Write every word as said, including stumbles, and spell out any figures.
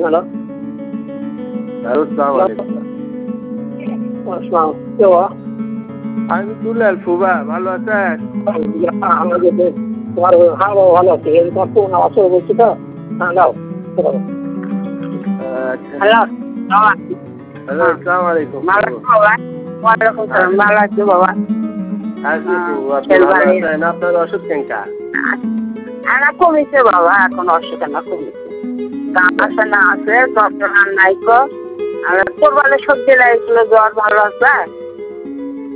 Hello আসসালামু আলাইকুম। আসসালাম কে বাবা আমি দুলাল ফুবা, ভালো আছেন? আমাদের তোমার হ্যাঁ বাবা ভালো আছে তোমার ফোন আওয়াজ করে বলছি তো হ্যাঁ দাও হ্যালো হ্যালো আসসালামু আলাইকুম। ওয়ালাইকুম সালাম ভালো আছি বাবা আছি ফুবু, আপনি ভালো আছেন? আপনার অসুখ কেনকা? না কমিছে বাবা, এখন অসুখ না কমিছে, কাশা না আছে, ডক্টর আর নাই কো আর কোরবালে সবজি লাগছিল, জ্বর ভালো আছে।